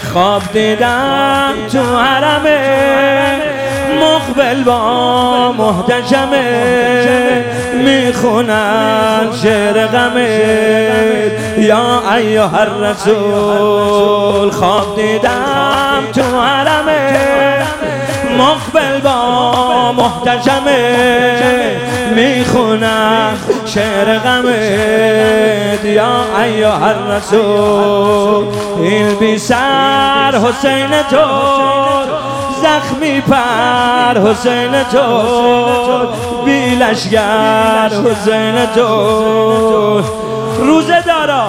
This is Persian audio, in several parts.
خواب دیدم تو حرمه مقبل با محتشمه میخونن شعر غمه یا ایها الرسول. خواب دیدم تو حرمه مقبل با محتشمه میخونن شعر غمه یا ایها الرسول. این بی سر حسین تو زخمی پر حسین تو بی لشگر حسین تو. روزه دارا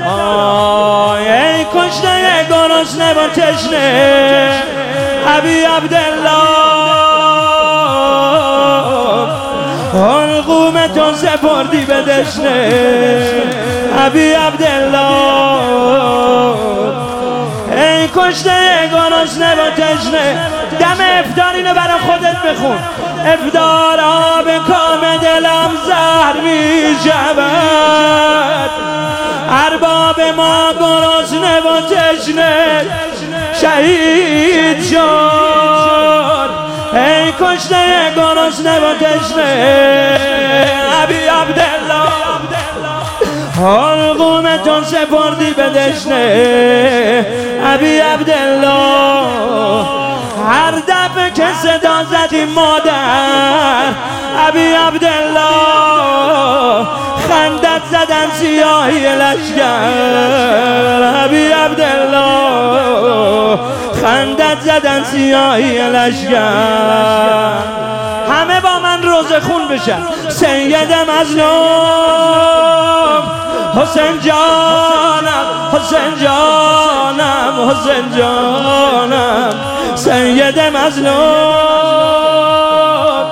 ای کشته گرسنه و تشنه ابی عبدالله حلقوم تو سپردی به دشنه ابی عبدالله. ای کشته گرسنه و تشنه دم افطار اینو برای خودت بخون. افطار آب کام دلم زهر می شود ارباب ما گرسنه و تشنه شهید شد. ای کشته گرسنه و تشنه ابی عبدالله حلقوم تو سپردی به دشنه ابی عبدالله. هر دفعه که صدا زدی مادر ابی عبدالله خندت زدن سیاهی لشگر ابی عبدالله خندت زدن سیاهی لشگر. همه با من روزه خون بشن. سید مظلوم حسین جانم حسین جانم حسین جانم سید مظلوم.